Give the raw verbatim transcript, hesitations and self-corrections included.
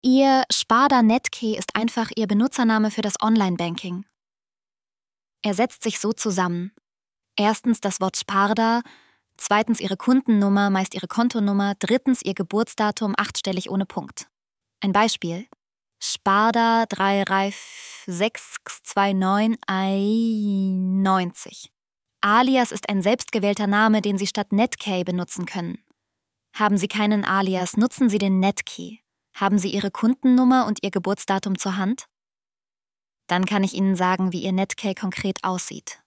Ihr Sparda Netkey ist einfach Ihr Benutzername für das Online-Banking. Er setzt sich so zusammen. Erstens das Wort Sparda, zweitens Ihre Kundennummer, meist Ihre Kontonummer, drittens Ihr Geburtsdatum, achtstellig ohne Punkt. Ein Beispiel. Sparda drei Reif sechs zwei neun einundneunzig. Alias ist ein selbstgewählter Name, den Sie statt Netkey benutzen können. Haben Sie keinen Alias, nutzen Sie den Netkey. Haben Sie Ihre Kundennummer und Ihr Geburtsdatum zur Hand? Dann kann ich Ihnen sagen, wie Ihr Netkey konkret aussieht.